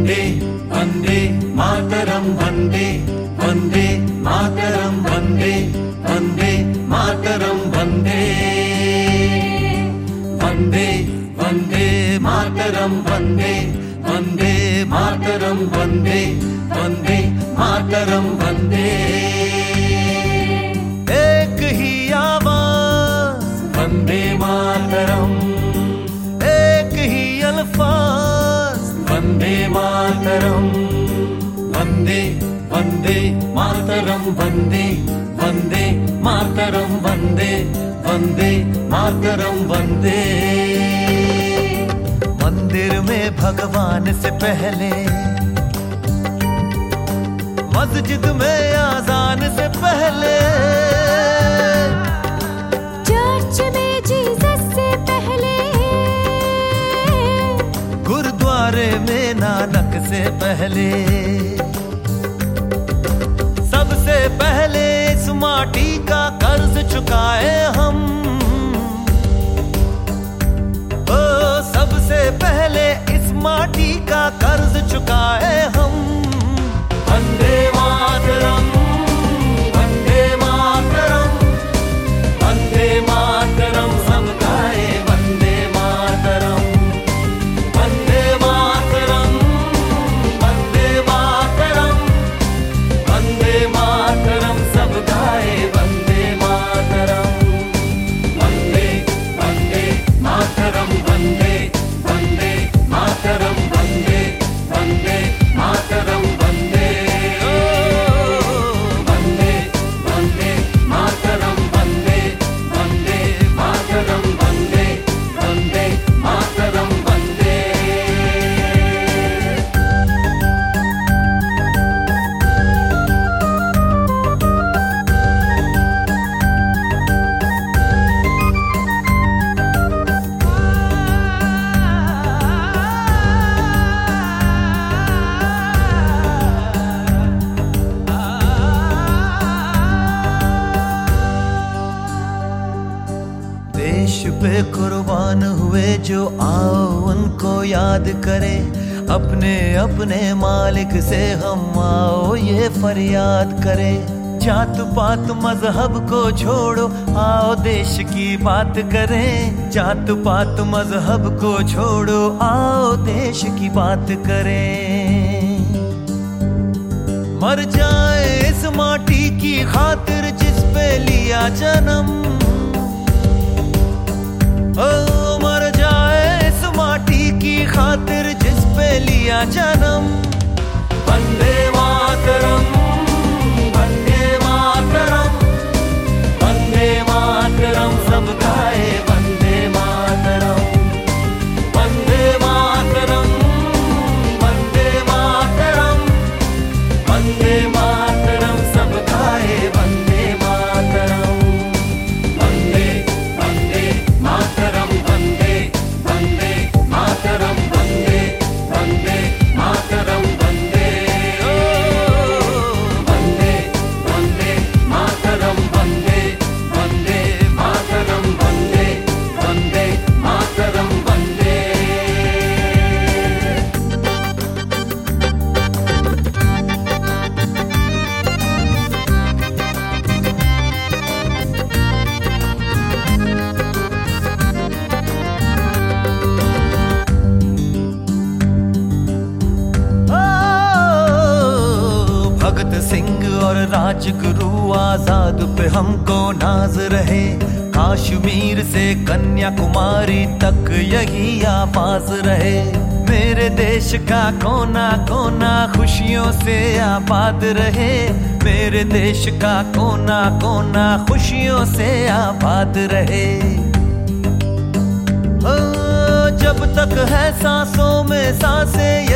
वंदे वंदे मातरम वंदे वंदे मातरम वंदे वंदे मातरम वंदे वंदे वंदे मातरम वंदे वंदे मातरम वंदे वंदे मातरम वंदे। एक ही आवाज वंदे मातरम, एक ही अल्फाज वंदे मातरम, वंदे वंदे मातरम वंदे वंदे मातरम वंदे वंदे मातरम वंदे। मंदिर में भगवान से पहले, मस्जिद में आजान से पहले, चर्च में जीसस से पहले, गुरुद्वारे में नानक से पहले, सबसे पहले इस माटी का कर्ज चुकाए हम। ओ सबसे पहले इस माटी का कर्ज चुकाए हम। वंदे मातरम वंदे मातरम वंदे मातरम सब गाए वंदे मातरम वंदे मातरम वंदे मातरम वंदे मातरम सब गाए वंदे मातरम वंदे वंदे मातरम वंदे वंदे मातरम वंदे वंदे मातरम वंदे वंदे वंदे मातरम वंदे वंदे मातरम वंदे वंदे मातरम वंदे। देश पे कुर्बान हुए जो, आओ उनको याद करे। अपने अपने मालिक से हम आओ ये फरियाद करे। जात पात मजहब को छोड़ो, आओ देश की बात करें। जात पात मजहब को छोड़ो, आओ देश की बात करें। मर जाए इस माटी की खातिर जिस पे लिया जन्म। ओ मर जाए इस माटी की खातिर जिस पे लिया जन्म। वंदे मातरम वंदे मातरम वंदे मातरम सब गाए वंदे मातरम वंदे मातरम वंदे मातरम वंदे मातरम सब गाए वंदे मातरम वंदे वंदे मातरम वंदे वंदे मातरम वंदे वंदे मातरम वंदे वंदे वंदे मातरम वंदे वंदे मातरम वंदे वंदे मातरम वंदे। भगत सिंह और राजगुरु आजाद पे हमको नाज रहे। कश्मीर से कन्याकुमारी तक यही आवाज रहे। मेरे देश का कोना कोना खुशियों से आबाद रहे। मेरे देश का कोना कोना खुशियों से आबाद रहे। ओ, जब तक है सांसों में सांसें